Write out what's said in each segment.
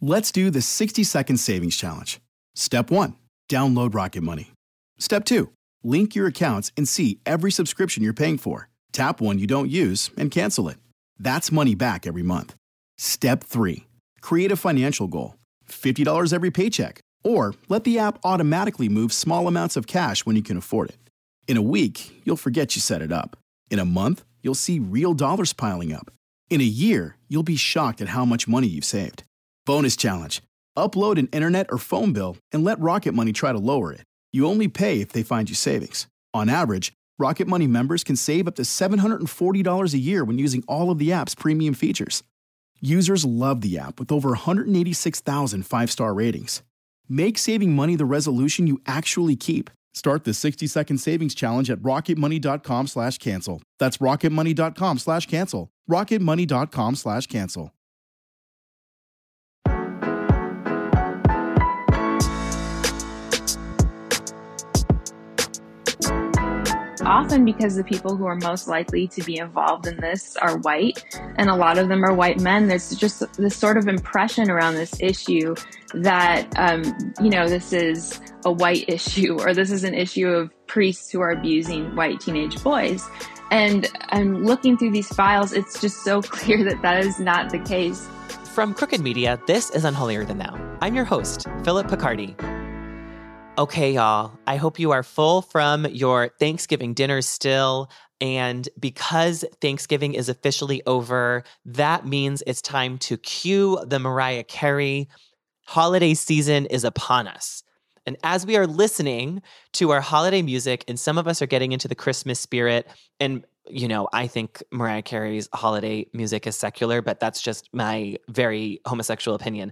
Let's do the 60-second savings challenge. Step 1, download Rocket Money. Step 2, link your accounts and see every subscription you're paying for. Tap one you don't use and cancel it. That's money back every month. Step 3, create a financial goal. $50 every paycheck. Or let the app automatically move small amounts of cash when you can afford it. In a week, you'll forget you set it up. In a month, you'll see real dollars piling up. In a year, you'll be shocked at how much money you've saved. Bonus challenge. Upload an internet or phone bill and let Rocket Money try to lower it. You only pay if they find you savings. On average, Rocket Money members can save up to $740 a year when using all of the app's premium features. Users love the app with over 186,000 five-star ratings. Make saving money the resolution you actually keep. Start the 60-second savings challenge at rocketmoney.com/cancel. That's rocketmoney.com/cancel. rocketmoney.com/cancel. Often because the people who are most likely to be involved in this are white, and a lot of them are white men. There's just this sort of impression around this issue that, this is a white issue, or this is an issue of priests who are abusing white teenage boys. And looking through these files, it's just so clear that that is not the case. From Crooked Media, this is Unholier Than Thou. I'm your host, Philip Picardi. Okay, y'all, I hope you are full from your Thanksgiving dinners still. And because Thanksgiving is officially over, that means it's time to cue the Mariah Carey. Holiday season is upon us. And as we are listening to our holiday music, and some of us are getting into the Christmas spirit, and I think Mariah Carey's holiday music is secular, but that's just my very homosexual opinion.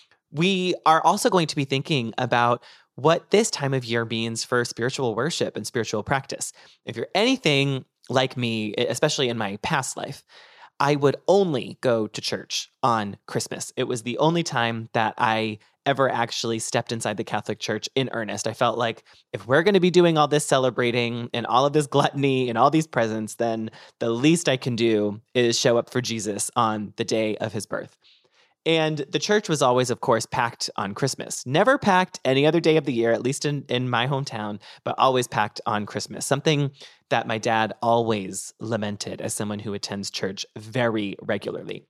We are also going to be thinking about what this time of year means for spiritual worship and spiritual practice. If you're anything like me, especially in my past life, I would only go to church on Christmas. It was the only time that I ever actually stepped inside the Catholic Church in earnest. I felt like if we're going to be doing all this celebrating and all of this gluttony and all these presents, then the least I can do is show up for Jesus on the day of his birth. And the church was always, of course, packed on Christmas. Never packed any other day of the year, at least in my hometown, but always packed on Christmas. Something that my dad always lamented as someone who attends church very regularly.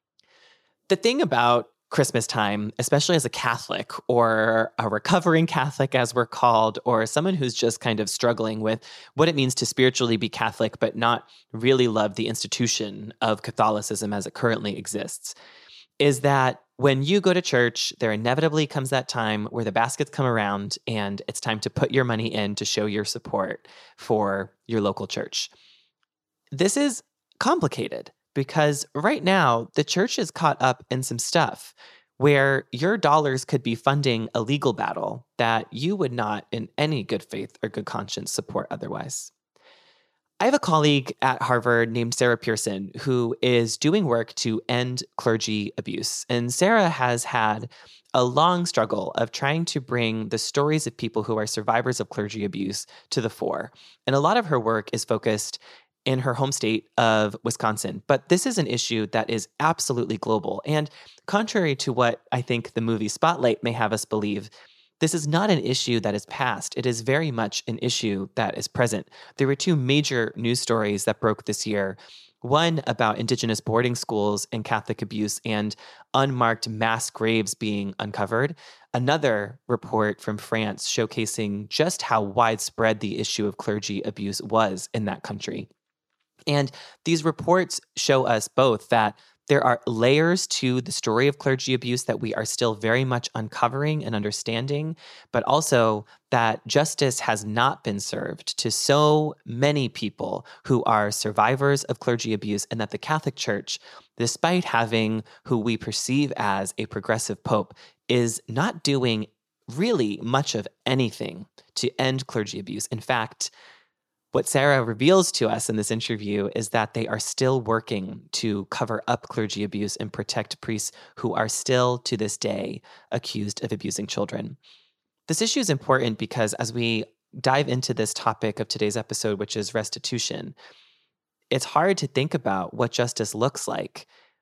The thing about Christmas time, especially as a Catholic or a recovering Catholic, as we're called, or someone who's just kind of struggling with what it means to spiritually be Catholic, but not really love the institution of Catholicism as it currently exists, is that when you go to church, there inevitably comes that time where the baskets come around and it's time to put your money in to show your support for your local church. This is complicated because right now the church is caught up in some stuff where your dollars could be funding a legal battle that you would not in any good faith or good conscience support otherwise. I have a colleague at Harvard named Sarah Pearson who is doing work to end clergy abuse. And Sarah has had a long struggle of trying to bring the stories of people who are survivors of clergy abuse to the fore. And a lot of her work is focused in her home state of Wisconsin. But this is an issue that is absolutely global. And contrary to what I think the movie Spotlight may have us believe, this is not an issue that is past. It is very much an issue that is present. There were two major news stories that broke this year. One about Indigenous boarding schools and Catholic abuse and unmarked mass graves being uncovered. Another report from France showcasing just how widespread the issue of clergy abuse was in that country. And these reports show us both that there are layers to the story of clergy abuse that we are still very much uncovering and understanding, but also that justice has not been served to so many people who are survivors of clergy abuse, and that the Catholic Church, despite having who we perceive as a progressive pope, is not doing really much of anything to end clergy abuse. In fact, what Sarah reveals to us in this interview is that they are still working to cover up clergy abuse and protect priests who are still, to this day, accused of abusing children. This issue is important because as we dive into this topic of today's episode, which is restitution, it's hard to think about what justice looks like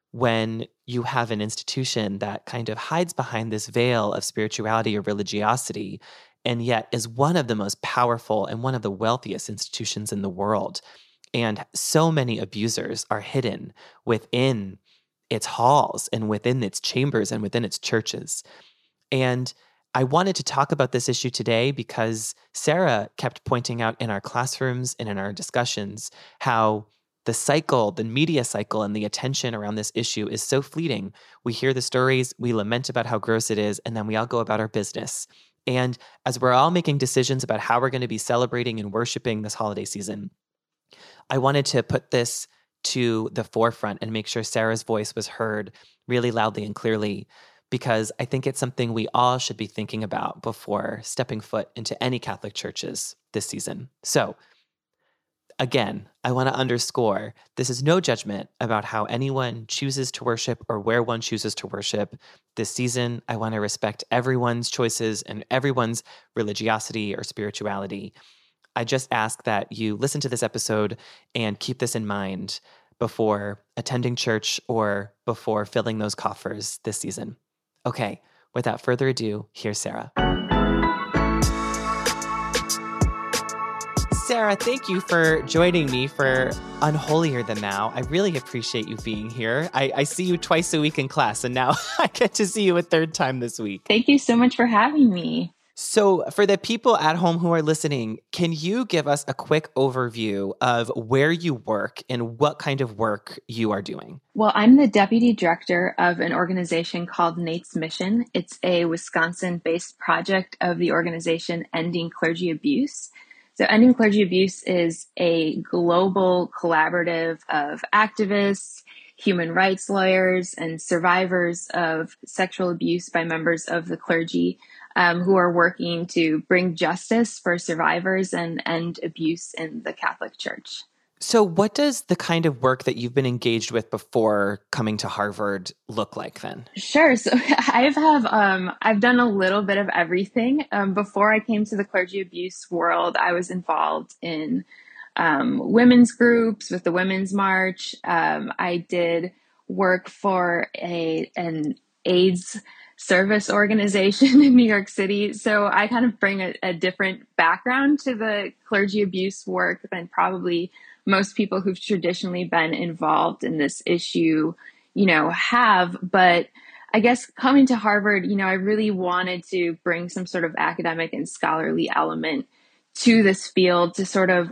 when you have an institution that kind of hides behind this veil of spirituality or religiosity, and yet is one of the most powerful and one of the wealthiest institutions in the world. And so many abusers are hidden within its halls and within its chambers and within its churches. And I wanted to talk about this issue today because Sarah kept pointing out in our classrooms and in our discussions how the cycle, the media cycle, and the attention around this issue is so fleeting. We hear the stories, we lament about how gross it is, and then we all go about our business. And as we're all making decisions about how we're going to be celebrating and worshiping this holiday season, I wanted to put this to the forefront and make sure Sarah's voice was heard really loudly and clearly, because I think it's something we all should be thinking about before stepping foot into any Catholic churches this season. So, again, I want to underscore, this is no judgment about how anyone chooses to worship or where one chooses to worship. This season, I want to respect everyone's choices and everyone's religiosity or spirituality. I just ask that you listen to this episode and keep this in mind before attending church or before filling those coffers this season. Okay, without further ado, here's Sarah. Sarah, thank you for joining me for Unholier Than Thou. I really appreciate you being here. I see you twice a week in class, and now I get to see you a third time this week. Thank you so much for having me. So for the people at home who are listening, can you give us a quick overview of where you work and what kind of work you are doing? Well, I'm the deputy director of an organization called Nate's Mission. It's a Wisconsin-based project of the organization Ending Clergy Abuse. So Ending Clergy Abuse is a global collaborative of activists, human rights lawyers, and survivors of sexual abuse by members of the clergy who are working to bring justice for survivors and end abuse in the Catholic Church. So what does the kind of work that you've been engaged with before coming to Harvard look like then? Sure. So I've done a little bit of everything. Before I came to the clergy abuse world, I was involved in women's groups with the Women's March. I did work for an AIDS service organization in New York City. So I kind of bring a different background to the clergy abuse work than probably most people who've traditionally been involved in this issue, have. But I guess coming to Harvard, I really wanted to bring some sort of academic and scholarly element to this field to sort of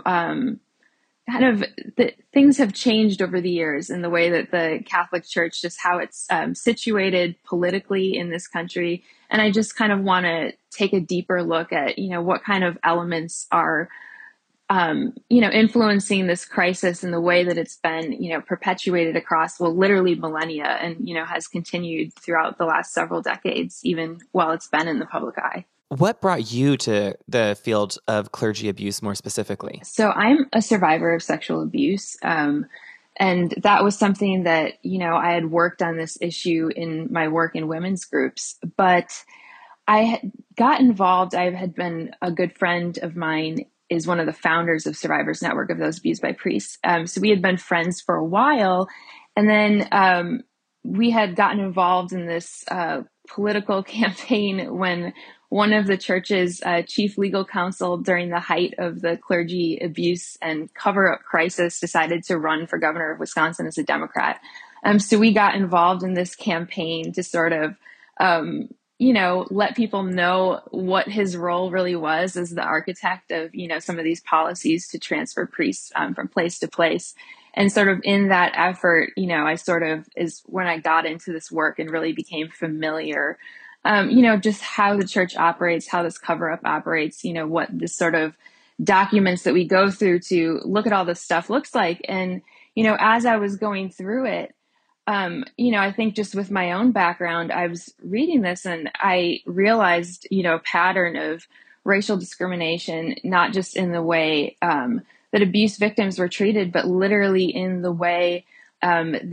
things have changed over the years in the way that the Catholic Church, just how it's situated politically in this country. And I just kind of want to take a deeper look at, what kind of elements are, influencing this crisis in the way that it's been, perpetuated across, literally millennia and, has continued throughout the last several decades, even while it's been in the public eye. What brought you to the field of clergy abuse more specifically? So I'm a survivor of sexual abuse. And that was something that, I had worked on this issue in my work in women's groups, but I got involved. I had been a good friend of mine is one of the founders of Survivors Network of Those Abused by Priests. So we had been friends for a while. And then we had gotten involved in this political campaign when one of the church's chief legal counsel during the height of the clergy abuse and cover-up crisis decided to run for governor of Wisconsin as a Democrat. So we got involved in this campaign to sort of, let people know what his role really was as the architect of, some of these policies to transfer priests from place to place. And sort of in that effort, I sort of is when I got into this work and really became familiar just how the church operates, how this cover-up operates, what this sort of documents that we go through to look at all this stuff looks like. And, as I was going through it, I think just with my own background, I was reading this and I realized, a pattern of racial discrimination, not just in the way that abuse victims were treated, but literally in the way that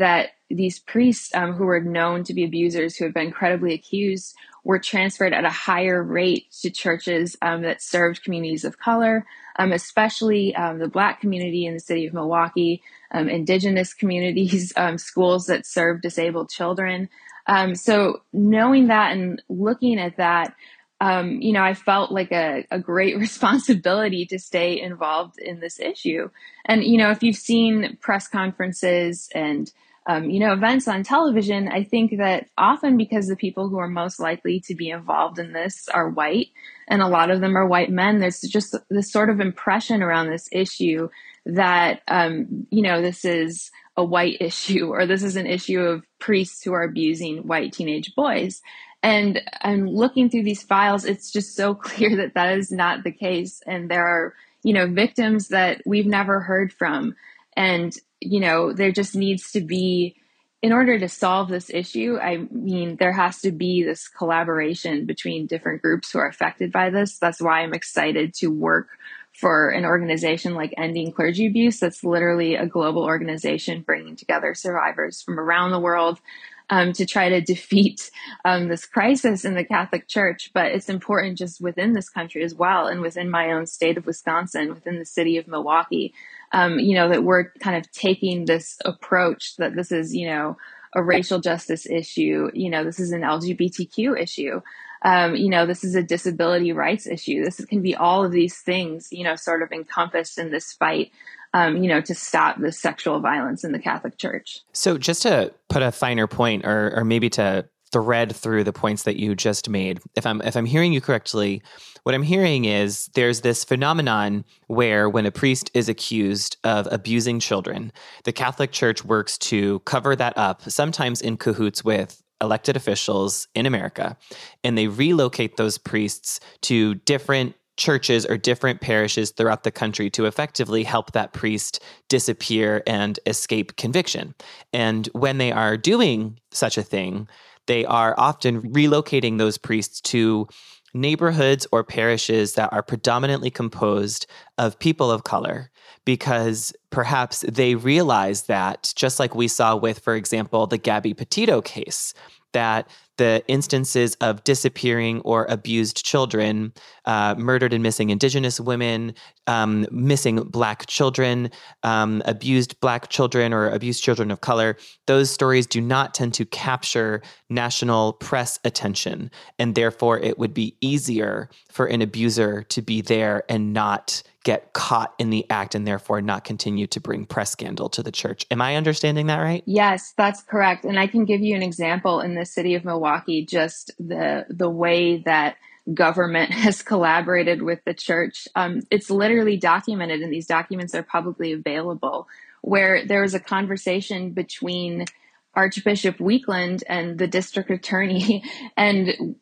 these priests who were known to be abusers, who had been credibly accused, were transferred at a higher rate to churches that served communities of color, especially the Black community in the city of Milwaukee, indigenous communities, schools that serve disabled children. So knowing that and looking at that, I felt like a great responsibility to stay involved in this issue. And, if you've seen press conferences and, events on television, I think that often because the people who are most likely to be involved in this are white, and a lot of them are white men, there's just this sort of impression around this issue that, this is a white issue, or this is an issue of priests who are abusing white teenage boys. And I'm looking through these files. It's just so clear that that is not the case. And there are, victims that we've never heard from. And, there just needs to be, in order to solve this issue, there has to be this collaboration between different groups who are affected by this. That's why I'm excited to work for an organization like Ending Clergy Abuse. That's literally a global organization bringing together survivors from around the world to try to defeat this crisis in the Catholic Church. But it's important just within this country as well, and within my own state of Wisconsin, within the city of Milwaukee, that we're kind of taking this approach that this is, a racial justice issue. This is an LGBTQ issue. This is a disability rights issue. This can be all of these things, sort of encompassed in this fight, to stop the sexual violence in the Catholic Church. So just to put a finer point, or maybe to thread through the points that you just made, if I'm hearing you correctly, what I'm hearing is there's this phenomenon where when a priest is accused of abusing children, the Catholic Church works to cover that up, sometimes in cahoots with elected officials in America, and they relocate those priests to different churches or different parishes throughout the country to effectively help that priest disappear and escape conviction. And when they are doing such a thing, they are often relocating those priests to neighborhoods or parishes that are predominantly composed of people of color, because perhaps they realize that, just like we saw with, for example, the Gabby Petito case, that the instances of disappearing or abused children, murdered and missing Indigenous women, missing Black children, abused Black children or abused children of color, those stories do not tend to capture national press attention. And therefore, it would be easier for an abuser to be there and not get caught in the act, and therefore not continue to bring press scandal to the church. Am I understanding that right? Yes, that's correct. And I can give you an example in the city of Milwaukee, just the way that government has collaborated with the church. It's literally documented, and these documents are publicly available, where there was a conversation between Archbishop Weekland and the district attorney. And,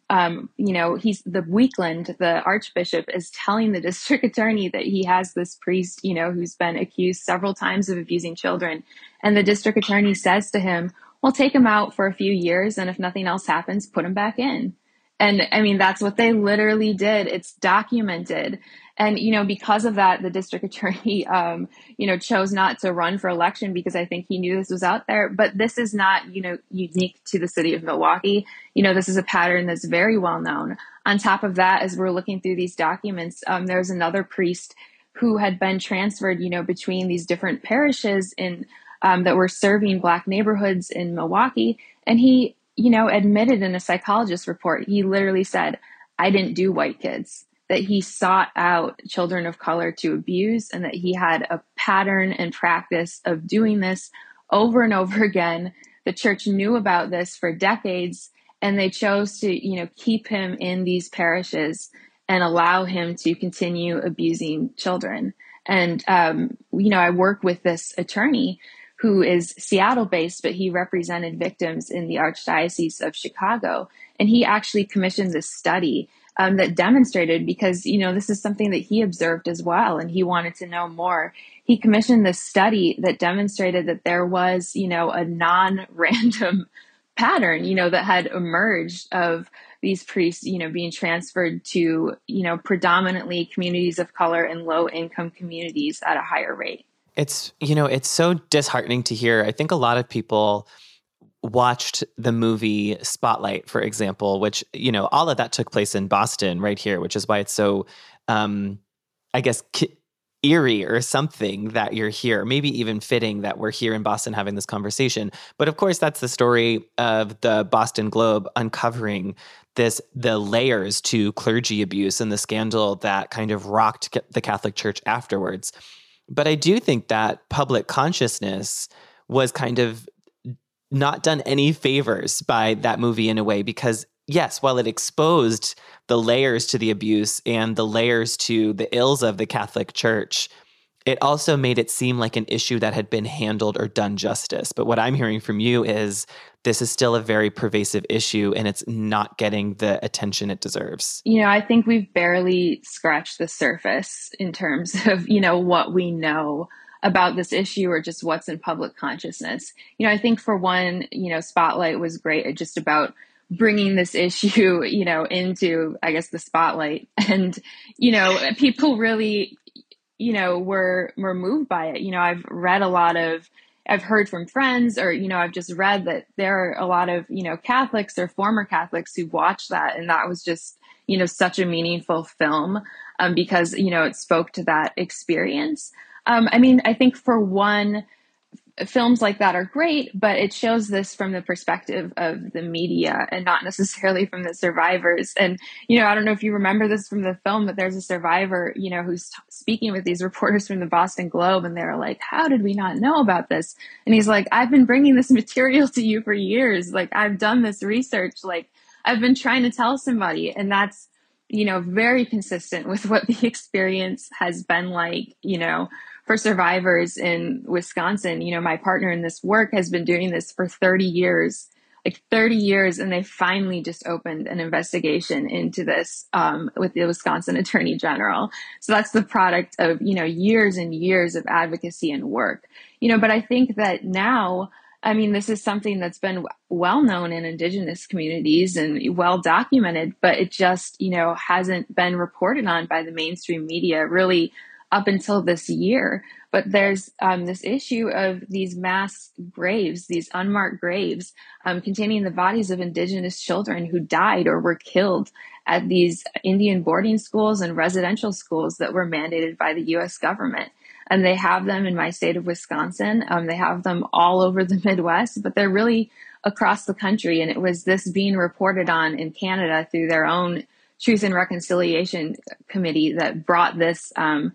the Archbishop is telling the district attorney that he has this priest, who's been accused several times of abusing children. And the district attorney says to him, well, take him out for a few years, and if nothing else happens, put him back in. And that's what they literally did. It's documented. And, because of that, the district attorney, chose not to run for election, because I think he knew this was out there. But this is not, unique to the city of Milwaukee. This is a pattern that's very well known. On top of that, as we're looking through these documents, there's another priest who had been transferred, between these different parishes that were serving Black neighborhoods in Milwaukee. And he, admitted in a psychologist report, he literally said, I didn't do white kids, that he sought out children of color to abuse, and that he had a pattern and practice of doing this over and over again. The church knew about this for decades, and they chose to, keep him in these parishes and allow him to continue abusing children. And, I work with this attorney who is Seattle-based, but he represented victims in the Archdiocese of Chicago. And he actually commissioned this study that demonstrated, because, this is something that he observed as well, and he wanted to know more. He commissioned this study that demonstrated that there was, a non-random pattern, that had emerged of these priests, being transferred to, predominantly communities of color and low-income communities at a higher rate. It's so disheartening to hear. I think a lot of people watched the movie Spotlight, for example, which, all of that took place in Boston right here, which is why it's so, I guess, eerie or something that you're here, maybe even fitting that we're here in Boston having this conversation. But of course, that's the story of the Boston Globe uncovering the layers to clergy abuse and the scandal that kind of rocked the Catholic Church afterwards. But I do think that public consciousness was kind of not done any favors by that movie in a way, because yes, while it exposed the layers to the abuse and the layers to the ills of the Catholic Church, it also made it seem like an issue that had been handled or done justice. But what I'm hearing from you is this is still a very pervasive issue and it's not getting the attention it deserves. I think we've barely scratched the surface in terms of, what we know about this issue or just what's in public consciousness. I think for one, Spotlight was great at just about bringing this issue, into, I guess, the spotlight. And, people really, were moved by it. I've heard from friends or, I've just read that there are a lot of, Catholics or former Catholics who watched that. And that was just, such a meaningful film because, it spoke to that experience. I think for one, films like that are great, but it shows this from the perspective of the media and not necessarily from the survivors. And, I don't know if you remember this from the film, but there's a survivor, who's speaking with these reporters from the Boston Globe, and they're like, how did we not know about this? And he's like, I've been bringing this material to you for years. Like, I've done this research. Like, I've been trying to tell somebody. And that's, very consistent with what the experience has been like, for survivors in Wisconsin. My partner in this work has been doing this for 30 years, and they finally just opened an investigation into this with the Wisconsin Attorney General. So that's the product of, years and years of advocacy and work, but I think that now, this is something that's been well known in Indigenous communities and well documented, but it just, hasn't been reported on by the mainstream media really up until this year. But there's this issue of these mass graves, these unmarked graves containing the bodies of Indigenous children who died or were killed at these Indian boarding schools and residential schools that were mandated by the U.S. government. And they have them in my state of Wisconsin. They have them all over the Midwest, but they're really across the country. And it was this being reported on in Canada through their own Truth and Reconciliation Committee that brought this, to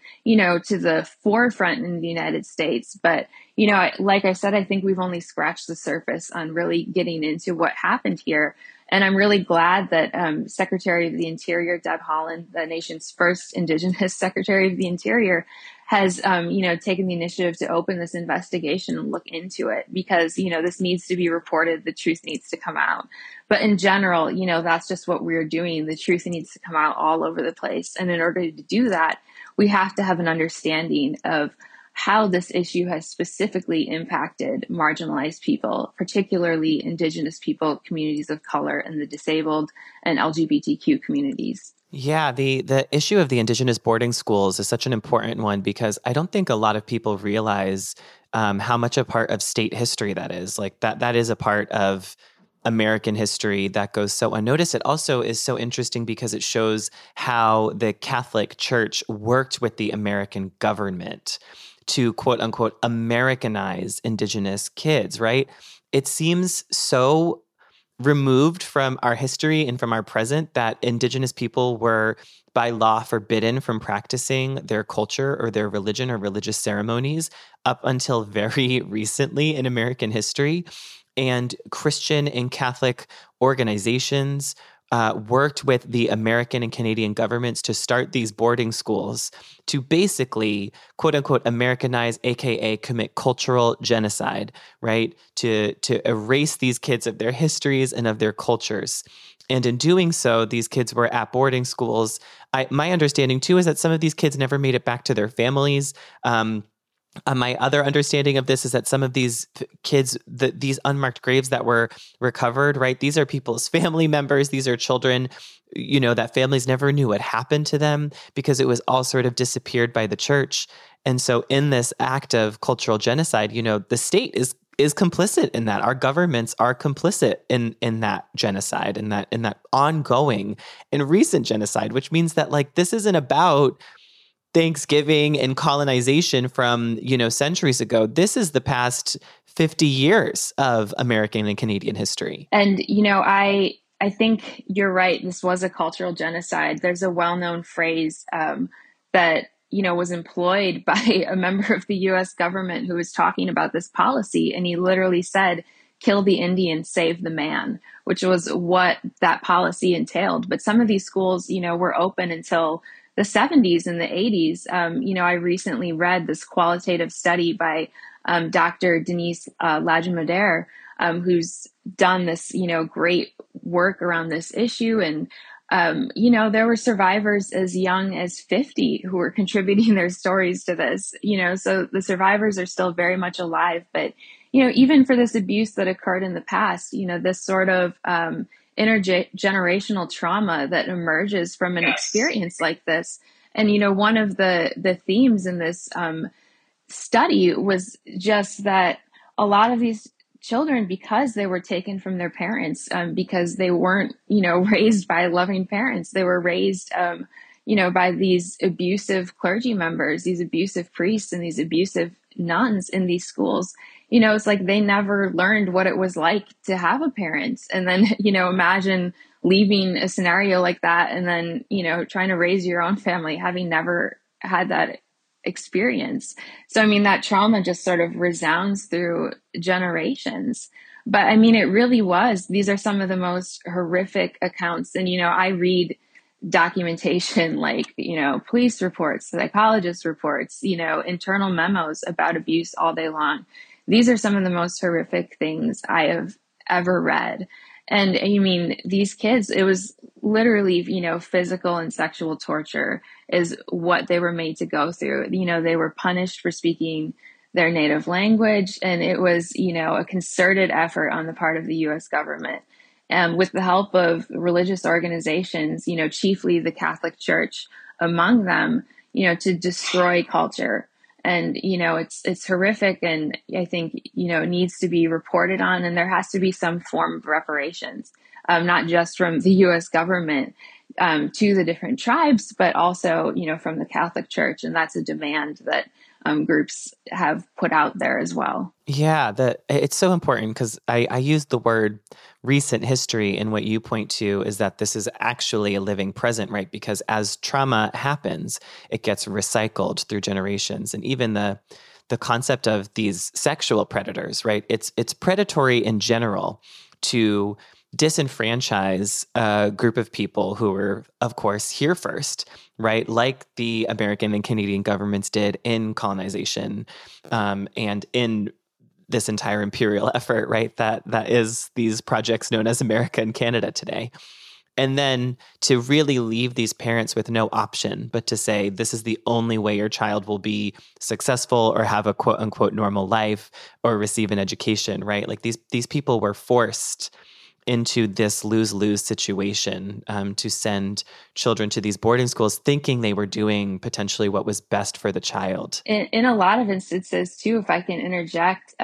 the forefront in the United States. But, like I said, I think we've only scratched the surface on really getting into what happened here. And I'm really glad that Secretary of the Interior, Deb Haaland, the nation's first Indigenous Secretary of the Interior, has, taken the initiative to open this investigation and look into it because, this needs to be reported. The truth needs to come out. But in general, that's just what we're doing. The truth needs to come out all over the place. And in order to do that, we have to have an understanding of how this issue has specifically impacted marginalized people, particularly Indigenous people, communities of color, and the disabled and LGBTQ communities. Yeah, the issue of the Indigenous boarding schools is such an important one because I don't think a lot of people realize how much a part of state history that is. Like that is a part of American history that goes so unnoticed. It also is so interesting because it shows how the Catholic Church worked with the American government to quote unquote Americanize Indigenous kids, right? It seems so removed from our history and from our present that Indigenous people were by law forbidden from practicing their culture or their religion or religious ceremonies up until very recently in American history. And Christian and Catholic organizations worked with the American and Canadian governments to start these boarding schools to basically, quote unquote, Americanize, AKA commit cultural genocide, right? To erase these kids of their histories and of their cultures. And in doing so, these kids were at boarding schools. My understanding too is that some of these kids never made it back to their families. My other understanding of this is that some of these kids, these unmarked graves that were recovered, right? These are people's family members. These are children, that families never knew what happened to them because it was all sort of disappeared by the church. And so in this act of cultural genocide, the state is complicit in that. Our governments are complicit in that genocide, in that ongoing and recent genocide, which means that like this isn't about Thanksgiving and colonization from, centuries ago. This is the past 50 years of American and Canadian history. And, I think you're right. This was a cultural genocide. There's a well-known phrase that, was employed by a member of the U.S. government who was talking about this policy. And he literally said, "Kill the Indian, save the man," which was what that policy entailed. But some of these schools, were open until the 70s and the 80s. I recently read this qualitative study by Dr. Denise Lajimodere, who's done this, great work around this issue. And, there were survivors as young as 50 who were contributing their stories to this, so the survivors are still very much alive. But, even for this abuse that occurred in the past, this sort of intergenerational trauma that emerges from an experience like this. And, one of the themes in this study was just that a lot of these children, because they were taken from their parents, because they weren't, raised by loving parents, they were raised, by these abusive clergy members, these abusive priests and these abusive nuns in these schools. It's like they never learned what it was like to have a parent. And then, imagine leaving a scenario like that and then, trying to raise your own family, having never had that experience. So, that trauma just sort of resounds through generations. But it really was. These are some of the most horrific accounts. And, I read documentation like, police reports, psychologist reports, internal memos about abuse all day long. These are some of the most horrific things I have ever read. And these kids, it was literally, physical and sexual torture is what they were made to go through. They were punished for speaking their native language. And it was, a concerted effort on the part of the U.S. government. And with the help of religious organizations, chiefly the Catholic Church among them, to destroy culture. And, it's horrific. And I think, it needs to be reported on, and there has to be some form of reparations, not just from the U.S. government to the different tribes, but also, from the Catholic Church. And that's a demand that groups have put out there as well. Yeah, it's so important because I use the word recent history, and what you point to is that this is actually a living present, right? Because as trauma happens, it gets recycled through generations. And even the concept of these sexual predators, right? It's predatory in general to disenfranchise a group of people who were, of course, here first, right? Like the American and Canadian governments did in colonization and in this entire imperial effort, right? That is these projects known as America and Canada today. And then to really leave these parents with no option but to say, this is the only way your child will be successful or have a quote unquote normal life or receive an education, right? Like these people were forced into this lose-lose situation to send children to these boarding schools thinking they were doing potentially what was best for the child. In a lot of instances too, if I can interject,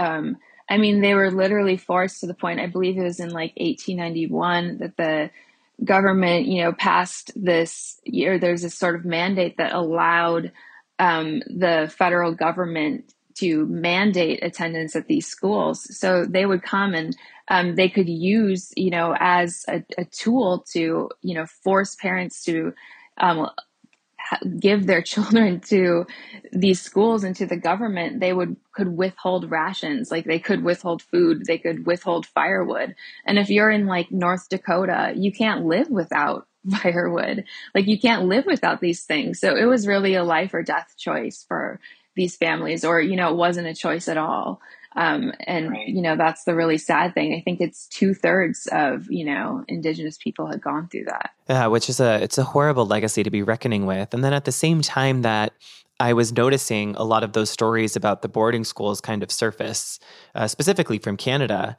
they were literally forced to the point, I believe it was in like 1891 that the government, passed this year, there's this sort of mandate that allowed the federal government to mandate attendance at these schools. So they would come and they could use, as a tool to, force parents to give their children to these schools and to the government. They could withhold rations, like they could withhold food, they could withhold firewood. And if you're in like North Dakota, you can't live without firewood. Like you can't live without these things. So it was really a life or death choice for these families, or, it wasn't a choice at all. Right. That's the really sad thing. I think it's 2/3 of, Indigenous people had gone through that. Yeah, which is it's a horrible legacy to be reckoning with. And then at the same time that I was noticing a lot of those stories about the boarding schools kind of surface, specifically from Canada,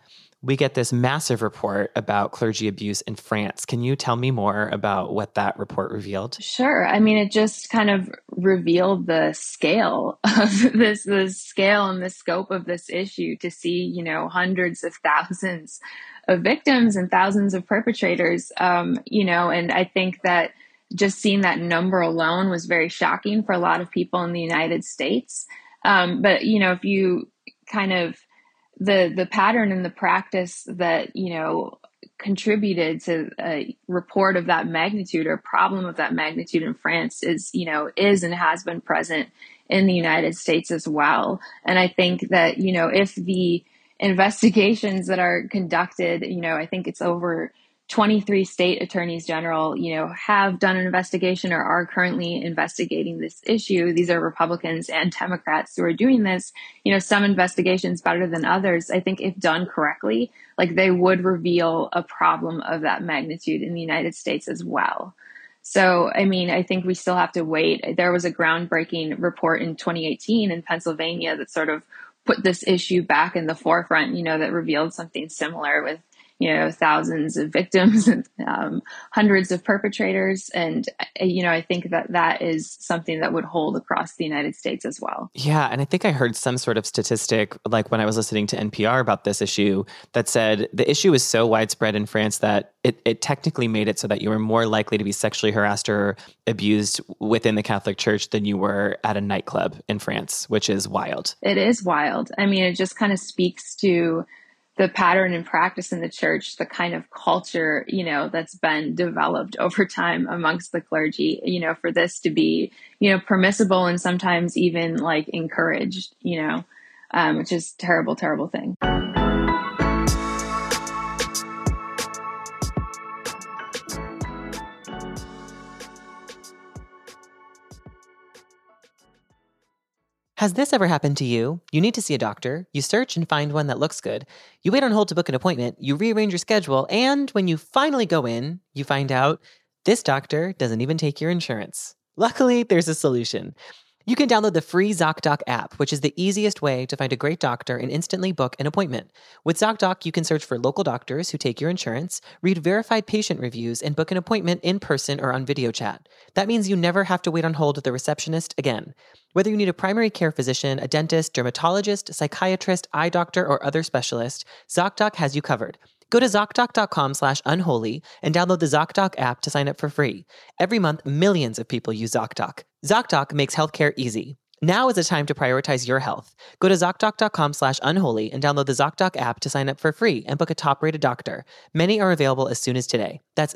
we get this massive report about clergy abuse in France. Can you tell me more about what that report revealed? Sure. I mean, it just kind of revealed the scale of the scale and the scope of this issue to see, hundreds of thousands of victims and thousands of perpetrators, and I think that just seeing that number alone was very shocking for a lot of people in the United States. But, if you kind of the pattern and the practice that, contributed to a report of that magnitude or problem of that magnitude in France is and has been present in the United States as well. And I think that, if the investigations that are conducted, I think it's over 23 state attorneys general, have done an investigation or are currently investigating this issue. These are Republicans and Democrats who are doing this. Some investigations better than others. I think if done correctly, they would reveal a problem of that magnitude in the United States as well. So, I think we still have to wait. There was a groundbreaking report in 2018 in Pennsylvania that sort of put this issue back in the forefront, that revealed something similar with thousands of victims and hundreds of perpetrators. And, I think that is something that would hold across the United States as well. Yeah. And I think I heard some sort of statistic, like when I was listening to NPR about this issue, that said the issue is so widespread in France that it technically made it so that you were more likely to be sexually harassed or abused within the Catholic Church than you were at a nightclub in France, which is wild. It is wild. It just kind of speaks to the pattern and practice in the church, the kind of culture, that's been developed over time amongst the clergy, for this to be, permissible and sometimes even encouraged, which is a terrible, terrible thing. Has this ever happened to you? You need to see a doctor. You search and find one that looks good. You wait on hold to book an appointment. You rearrange your schedule. And when you finally go in, you find out this doctor doesn't even take your insurance. Luckily, there's a solution. You can download the free ZocDoc app, which is the easiest way to find a great doctor and instantly book an appointment. With ZocDoc, you can search for local doctors who take your insurance, read verified patient reviews, and book an appointment in person or on video chat. That means you never have to wait on hold with a receptionist again. Whether you need a primary care physician, a dentist, dermatologist, psychiatrist, eye doctor, or other specialist, ZocDoc has you covered. Go to ZocDoc.com/unholy and download the ZocDoc app to sign up for free. Every month, millions of people use ZocDoc. ZocDoc makes healthcare easy. Now is the time to prioritize your health. Go to ZocDoc.com/unholy and download the ZocDoc app to sign up for free and book a top-rated doctor. Many are available as soon as today. That's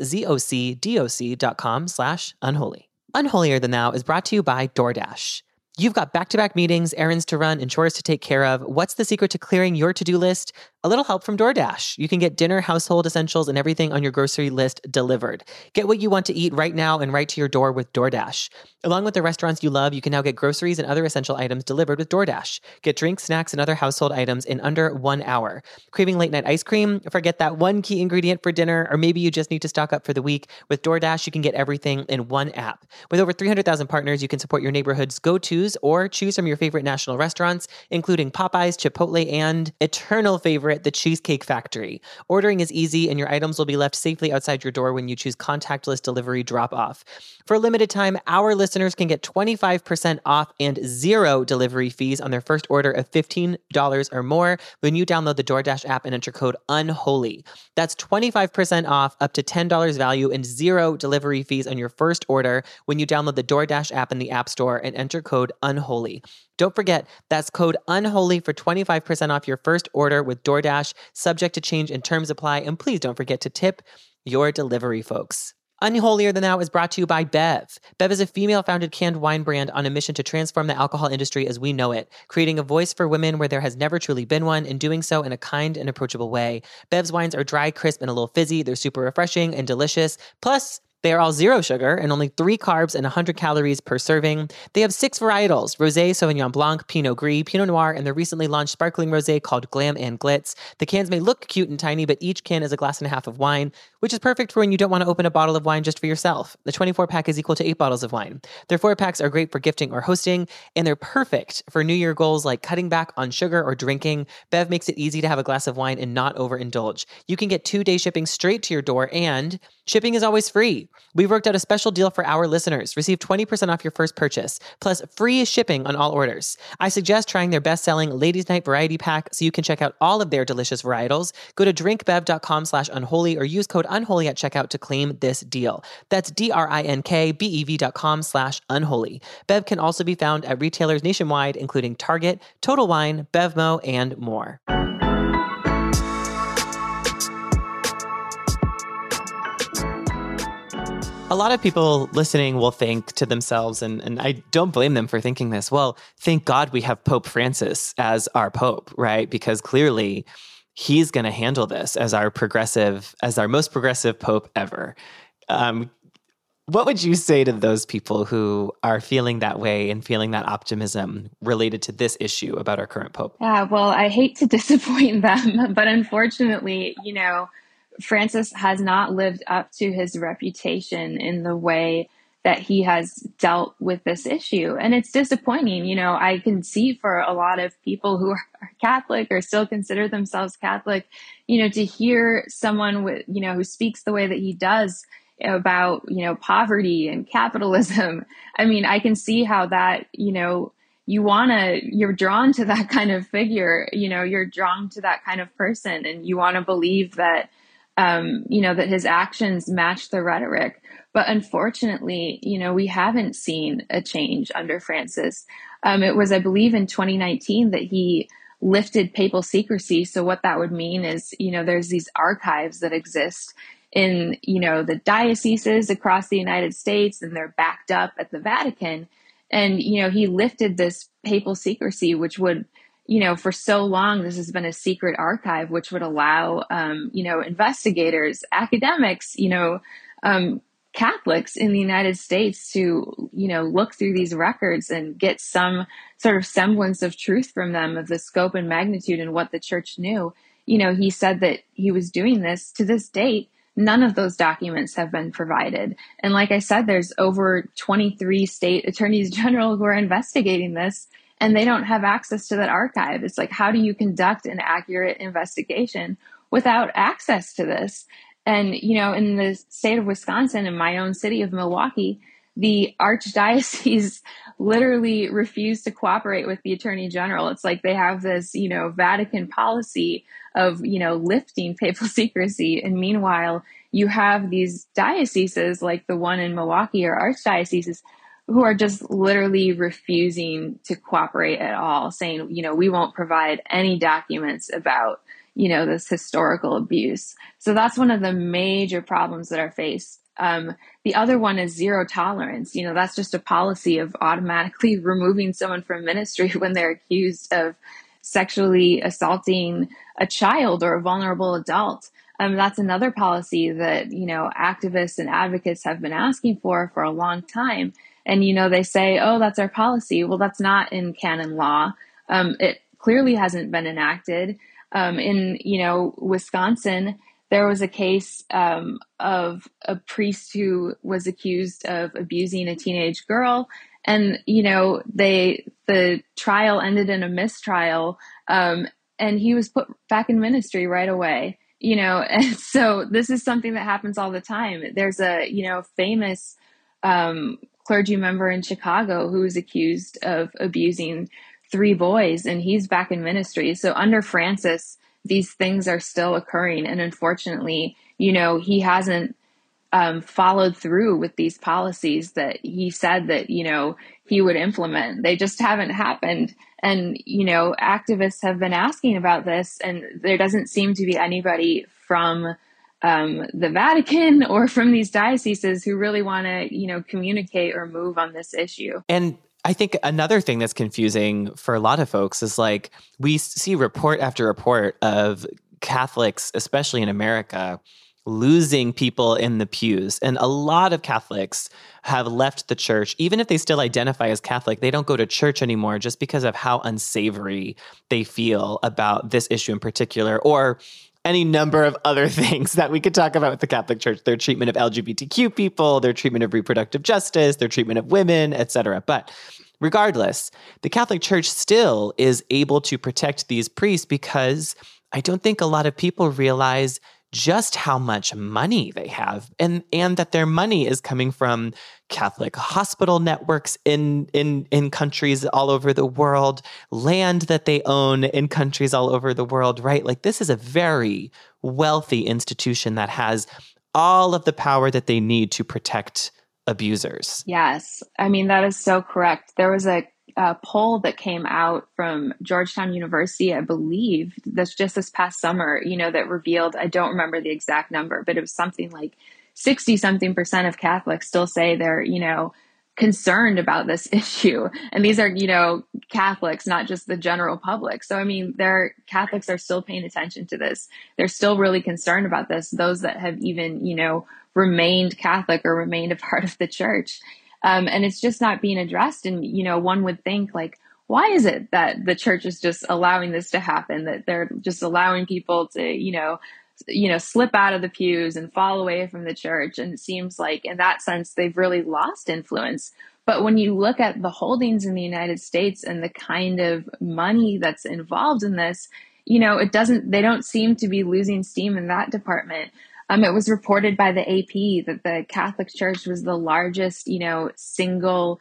ZocDoc.com/unholy. Unholier Than Thou is brought to you by DoorDash. You've got back-to-back meetings, errands to run, and chores to take care of. What's the secret to clearing your to-do list? A little help from DoorDash. You can get dinner, household essentials, and everything on your grocery list delivered. Get what you want to eat right now and right to your door with DoorDash. Along with the restaurants you love, you can now get groceries and other essential items delivered with DoorDash. Get drinks, snacks, and other household items in under 1 hour. Craving late-night ice cream? Forget that one key ingredient for dinner, or maybe you just need to stock up for the week. With DoorDash, you can get everything in one app. With over 300,000 partners, you can support your neighborhood's go-tos or choose from your favorite national restaurants, including Popeyes, Chipotle, and eternal favorite, the Cheesecake Factory. Ordering is easy, and your items will be left safely outside your door when you choose contactless delivery drop-off. For a limited time, our listeners can get 25% off and 0 delivery fees on their first order of $15 or more when you download the DoorDash app and enter code UNHOLY. That's 25% off, up to $10 value, and 0 delivery fees on your first order when you download the DoorDash app in the App Store and enter code UNHOLY. Don't forget, that's code UNHOLY for 25% off your first order with DoorDash, subject to change and terms apply. And please don't forget to tip your delivery folks. Unholier Than Thou is brought to you by Bev. Bev is a female-founded canned wine brand on a mission to transform the alcohol industry as we know it, creating a voice for women where there has never truly been one, and doing so in a kind and approachable way. Bev's wines are dry, crisp, and a little fizzy. They're super refreshing and delicious. Plus, They are all zero sugar and only 3 carbs and 100 calories per serving. They have 6 varietals: Rosé, Sauvignon Blanc, Pinot Gris, Pinot Noir, and the recently launched sparkling rosé called Glam and Glitz. The cans may look cute and tiny, but each can is a glass and a half of wine, which is perfect for when you don't want to open a bottle of wine just for yourself. The 24-pack is equal to 8 bottles of wine. Their 4-packs are great for gifting or hosting, and they're perfect for New Year goals like cutting back on sugar or drinking. Bev makes it easy to have a glass of wine and not overindulge. You can get 2-day shipping straight to your door, and shipping is always free. We've worked out a special deal for our listeners. Receive 20% off your first purchase, plus free shipping on all orders. I suggest trying their best-selling Ladies Night Variety Pack so you can check out all of their delicious varietals. Go to drinkbev.com/unholy or use code unholy at checkout to claim this deal. That's drinkbev.com/unholy. Bev can also be found at retailers nationwide, including Target, Total Wine, Bevmo, and more. A lot of people listening will think to themselves, and I don't blame them for thinking this, well, thank God we have Pope Francis as our Pope, right? Because clearly he's going to handle this as our most progressive Pope ever. What would you say to those people who are feeling that way and feeling that optimism related to this issue about our current Pope? Yeah, well, I hate to disappoint them, but unfortunately, Francis has not lived up to his reputation in the way that he has dealt with this issue. And it's disappointing. I can see for a lot of people who are Catholic or still consider themselves Catholic, to hear someone with, who speaks the way that he does about, poverty and capitalism. I mean, I can see how that, you're drawn to that kind of figure, you're drawn to that kind of person, and you want to believe that, that his actions match the rhetoric. But unfortunately, we haven't seen a change under Francis. It was, I believe, in 2019 that he lifted papal secrecy. So what that would mean is, there's these archives that exist in, the dioceses across the United States, and they're backed up at the Vatican. And, he lifted this papal secrecy, which would, for so long, this has been a secret archive, which would allow, investigators, academics, Catholics in the United States to, look through these records and get some sort of semblance of truth from them of the scope and magnitude and what the church knew. He said that he was doing this. To this date, none of those documents have been provided. And like I said, there's over 23 state attorneys general who are investigating this, and they don't have access to that archive. It's like, how do you conduct an accurate investigation without access to this? And, in the state of Wisconsin, in my own city of Milwaukee, the archdiocese literally refused to cooperate with the attorney general. It's like they have this, Vatican policy of, lifting papal secrecy. And meanwhile, you have these dioceses like the one in Milwaukee or archdioceses who are just literally refusing to cooperate at all, saying, we won't provide any documents about, this historical abuse. So that's one of the major problems that are faced. The other one is zero tolerance. That's just a policy of automatically removing someone from ministry when they're accused of sexually assaulting a child or a vulnerable adult. That's another policy that, activists and advocates have been asking for a long time. And, they say, oh, that's our policy. Well, that's not in canon law. It clearly hasn't been enacted. In, Wisconsin, there was a case of a priest who was accused of abusing a teenage girl. And, the trial ended in a mistrial, and he was put back in ministry right away. And so this is something that happens all the time. There's a, famous clergy member in Chicago who was accused of abusing 3 boys, and he's back in ministry. So under Francis, these things are still occurring. And unfortunately, he hasn't followed through with these policies that he said that, he would implement. They just haven't happened. And, activists have been asking about this, and there doesn't seem to be anybody from the Vatican or from these dioceses who really want to, communicate or move on this issue. And I think another thing that's confusing for a lot of folks is like we see report after report of Catholics, especially in America, losing people in the pews. And a lot of Catholics have left the church. Even if they still identify as Catholic, they don't go to church anymore just because of how unsavory they feel about this issue in particular, or any number of other things that we could talk about with the Catholic Church, their treatment of LGBTQ people, their treatment of reproductive justice, their treatment of women, etc. But regardless, the Catholic Church still is able to protect these priests because I don't think a lot of people realize just how much money they have, and that their money is coming from Catholic hospital networks in countries all over the world, land that they own in countries all over the world, right? Like, this is a very wealthy institution that has all of the power that they need to protect abusers. Yes. I mean, that is so correct. There was a poll that came out from Georgetown University, I believe, that's just this past summer, that revealed, I don't remember the exact number, but it was something like 60-something% of Catholics still say they're, concerned about this issue. And these are, Catholics, not just the general public. So, I mean, Catholics are still paying attention to this. They're still really concerned about this. Those that have even, remained Catholic or remained a part of the church. And it's just not being addressed. And, one would think, like, why is it that the church is just allowing this to happen, that they're just allowing people to, slip out of the pews and fall away from the church? And it seems like in that sense, they've really lost influence. But when you look at the holdings in the United States and the kind of money that's involved in this, they don't seem to be losing steam in that department. It was reported by the AP that the Catholic Church was the largest, single,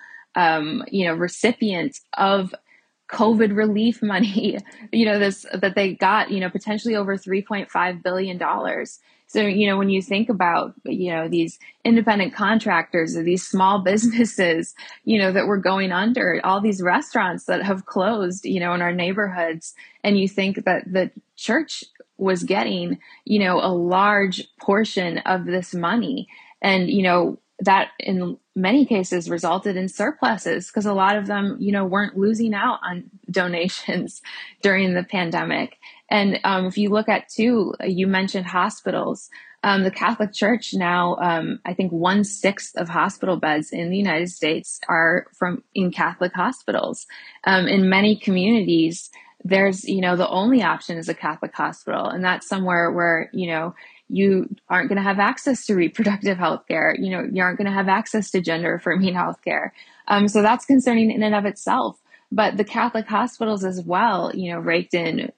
recipient of COVID relief money, that they got, potentially over $3.5 billion. So, when you think about, these independent contractors or these small businesses, that were going under, all these restaurants that have closed, in our neighborhoods, and you think that the church was getting, a large portion of this money. And, that in many cases resulted in surpluses because a lot of them, weren't losing out on donations during the pandemic. And if you look at too, you mentioned hospitals. The Catholic Church now, I think 1/6 of hospital beds in the United States are in Catholic hospitals. In many communities, there's, the only option is a Catholic hospital. And that's somewhere where, you aren't going to have access to reproductive health care. You aren't going to have access to gender affirming health care. So that's concerning in and of itself. But the Catholic hospitals as well, raked in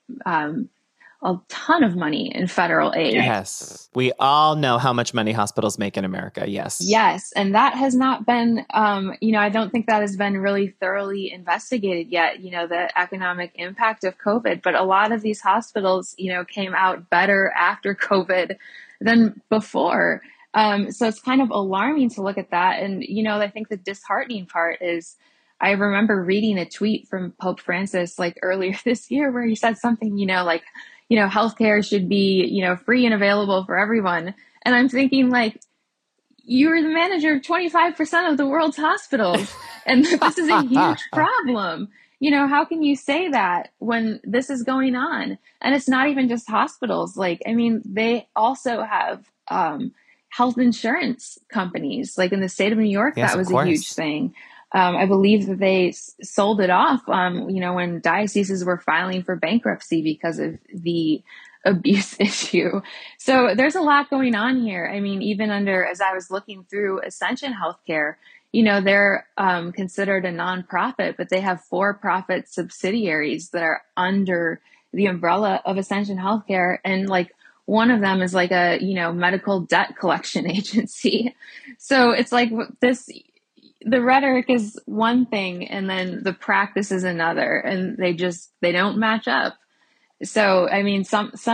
a ton of money in federal aid. Yes. We all know how much money hospitals make in America. Yes. Yes. And that has not been, I don't think that has been really thoroughly investigated yet, the economic impact of COVID. But a lot of these hospitals, came out better after COVID than before. So it's kind of alarming to look at that. And, I think the disheartening part is I remember reading a tweet from Pope Francis like earlier this year where he said something, like, healthcare should be, free and available for everyone. And I'm thinking, like, you're the manager of 25% of the world's hospitals. And this is a huge problem. How can you say that when this is going on? And it's not even just hospitals. Like, I mean, they also have health insurance companies. Like in the state of New York, yes, that was a huge thing. I believe that they sold it off, when dioceses were filing for bankruptcy because of the abuse issue. So there's a lot going on here. I mean, even as I was looking through Ascension Healthcare, they're considered a nonprofit, but they have for-profit subsidiaries that are under the umbrella of Ascension Healthcare. And like one of them is like a, medical debt collection agency. So it's like the rhetoric is one thing and then the practice is another, and they don't match up. So, I mean,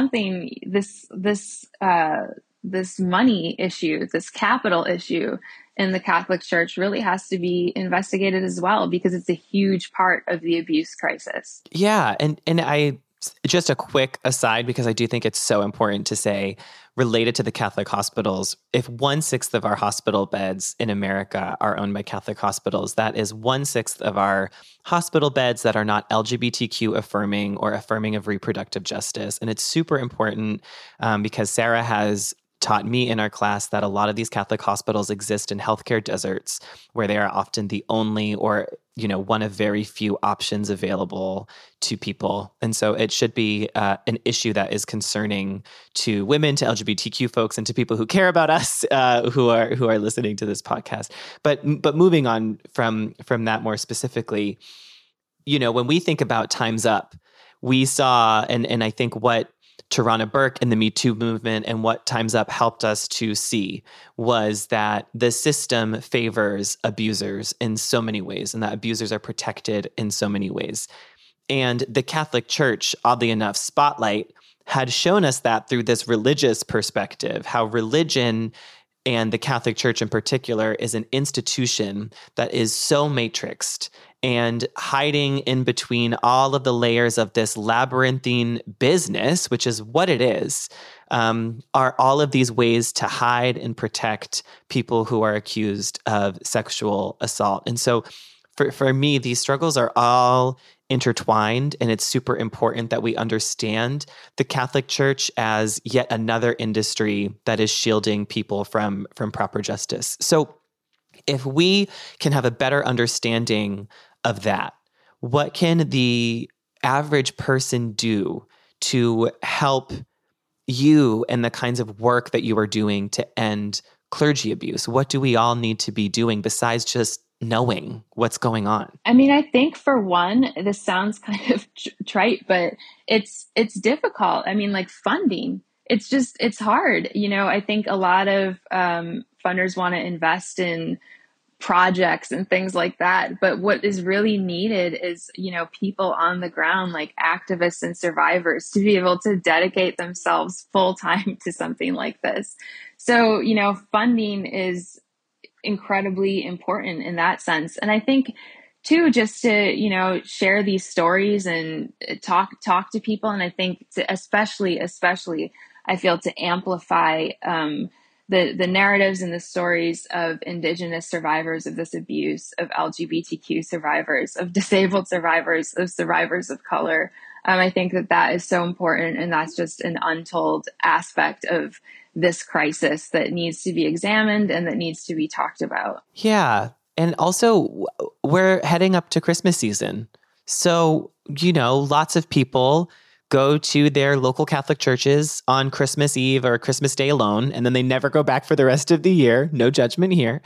this money issue, this capital issue in the Catholic Church really has to be investigated as well, because it's a huge part of the abuse crisis. Yeah. And I, just a quick aside, because I do think it's so important to say, related to the Catholic hospitals, if 1/6 of our hospital beds in America are owned by Catholic hospitals, that is 1/6 of our hospital beds that are not LGBTQ affirming or affirming of reproductive justice. And it's super important because Sarah has taught me in our class that a lot of these Catholic hospitals exist in healthcare deserts where they are often the only or, one of very few options available to people. And so it should be an issue that is concerning to women, to LGBTQ folks, and to people who care about us, who are listening to this podcast. But moving on from that more specifically, when we think about Time's Up, we saw, and I think what Tarana Burke and the Me Too movement and what Time's Up helped us to see was that the system favors abusers in so many ways, and that abusers are protected in so many ways. And the Catholic Church, oddly enough, Spotlight, had shown us that through this religious perspective, how religion and the Catholic Church in particular is an institution that is so matrixed and hiding in between all of the layers of this labyrinthine business, which is what it is, are all of these ways to hide and protect people who are accused of sexual assault. And so for me, these struggles are all intertwined, and it's super important that we understand the Catholic Church as yet another industry that is shielding people from proper justice. So if we can have a better understanding of that, what can the average person do to help you and the kinds of work that you are doing to end clergy abuse? What do we all need to be doing besides just knowing what's going on? I mean, I think for one, this sounds kind of trite, but it's difficult. I mean, like funding, it's hard. I think a lot of funders want to invest in projects and things like that. But what is really needed is, people on the ground, like activists and survivors, to be able to dedicate themselves full time to something like this. So, funding is incredibly important in that sense. And I think too, just to, share these stories and talk to people. And I think to especially, I feel to amplify, the narratives and the stories of Indigenous survivors of this abuse, of LGBTQ survivors, of disabled survivors, of survivors of color. I think that is so important. And that's just an untold aspect of this crisis that needs to be examined and that needs to be talked about. Yeah. And also, we're heading up to Christmas season. So, lots of people go to their local Catholic churches on Christmas Eve or Christmas Day alone, and then they never go back for the rest of the year. No judgment here.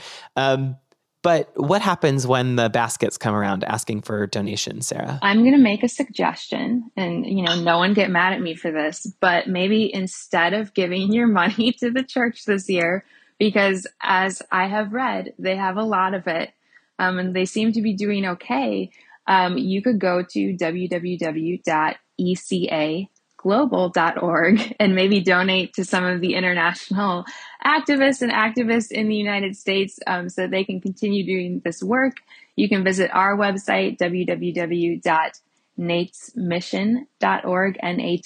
But what happens when the baskets come around asking for donations, Sarah? I'm going to make a suggestion, and no one get mad at me for this, but maybe instead of giving your money to the church this year, because as I have read, they have a lot of it, and they seem to be doing okay, you could go to www.ecaglobal.org and maybe donate to some of the international activists in the United States so that they can continue doing this work. You can visit our website, www.natesmission.org,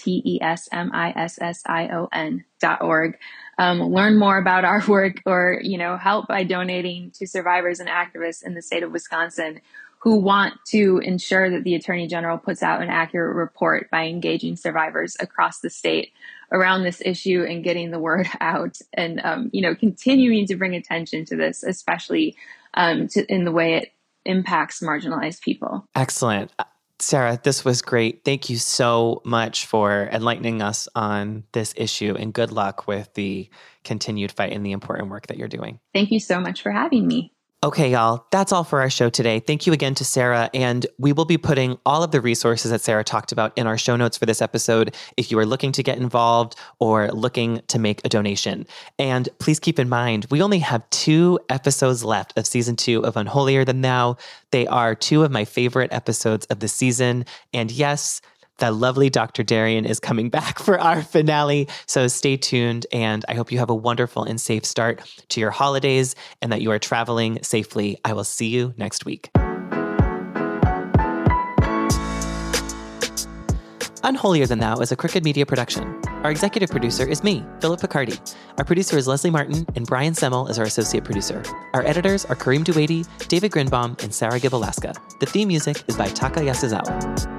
NATESMISSION.org. Learn more about our work or, help by donating to survivors and activists in the state of Wisconsin who want to ensure that the Attorney General puts out an accurate report by engaging survivors across the state around this issue and getting the word out and, continuing to bring attention to this, especially in the way it impacts marginalized people. Excellent. Sarah, this was great. Thank you so much for enlightening us on this issue, and good luck with the continued fight and the important work that you're doing. Thank you so much for having me. Okay, y'all, that's all for our show today. Thank you again to Sarah, and we will be putting all of the resources that Sarah talked about in our show notes for this episode if you are looking to get involved or looking to make a donation. And please keep in mind, we only have 2 episodes left of season 2 of Unholier Than Thou. They are 2 of my favorite episodes of the season. And yes, the lovely Dr. Darian is coming back for our finale. So stay tuned, and I hope you have a wonderful and safe start to your holidays and that you are traveling safely. I will see you next week. Unholier Than Thou is a Crooked Media production. Our executive producer is me, Philip Picardi. Our producer is Leslie Martin, and Brian Semmel is our associate producer. Our editors are Kareem Duwaidi, David Grinbaum, and Sarah Gibalaska. The theme music is by Taka Yasuzawa.